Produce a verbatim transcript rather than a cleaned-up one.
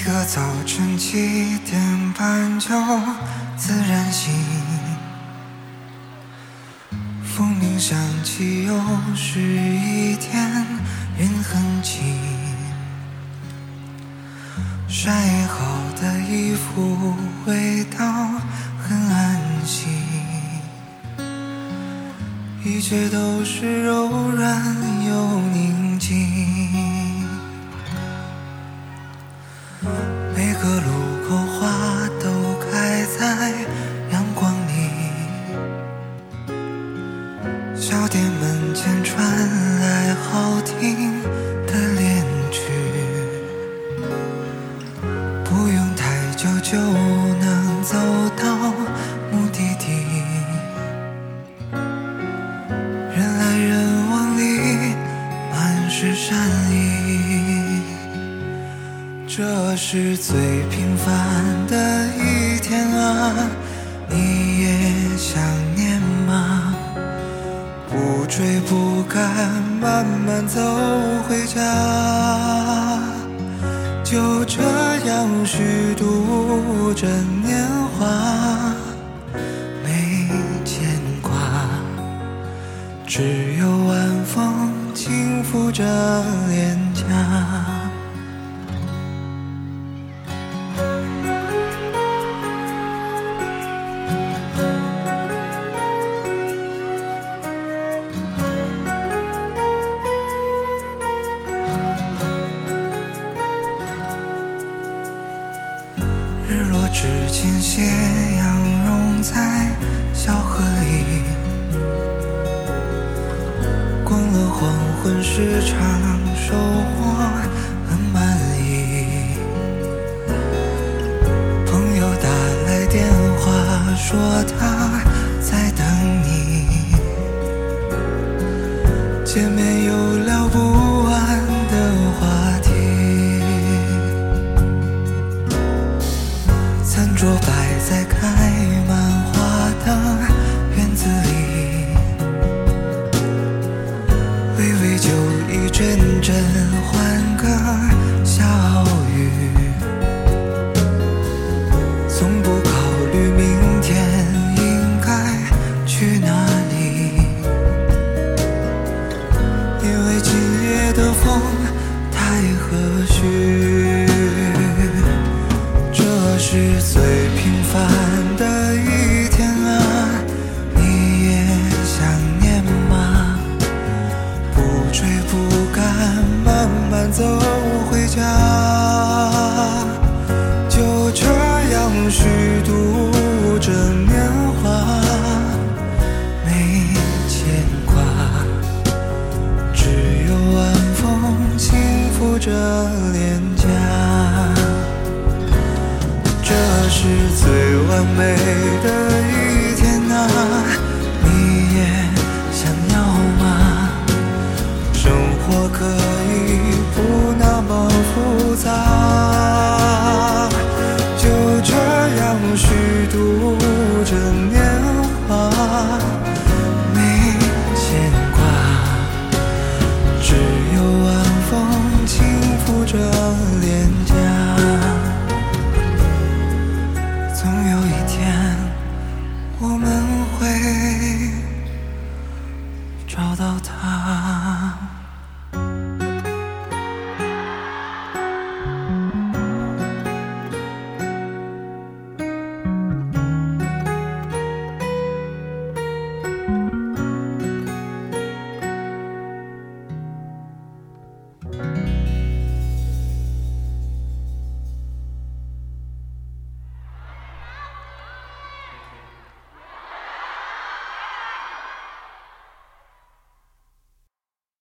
个早晨七点半就自然醒，风铃响起，又是一天，云很轻，晒好的衣服味道很安心，一切都是柔软又宁静，每个路口花都开在阳光里，小店门前传来好听的恋曲，不用太久就能走到目的地，人来人往里满是善意，这是最平凡的一天啊，你也想念吗？不追不赶，慢慢走回家，就这样虚度着年华，没牵挂，只有晚风轻拂着脸颊。日落之前，斜阳融在小河里，逛了黄昏市场，收获很满意。朋友打来电话说他在等你，见面有聊不完的话题，餐桌摆在开满花的院子里，微微酒意阵阵欢歌笑语，从不考虑明天应该去哪里，因为今夜的风太和煦，这是最平凡的一天啊，你也想念吗？不追不赶，慢慢走回家，就这样虚度着年华，没牵挂，只有晚风轻拂着脸颊。这是最完美的一天啊，你也想要吗？生活可以不那么复杂，就这样虚度着年华，没牵挂，只有晚风轻拂着脸颊。总有一天，我们会找到他。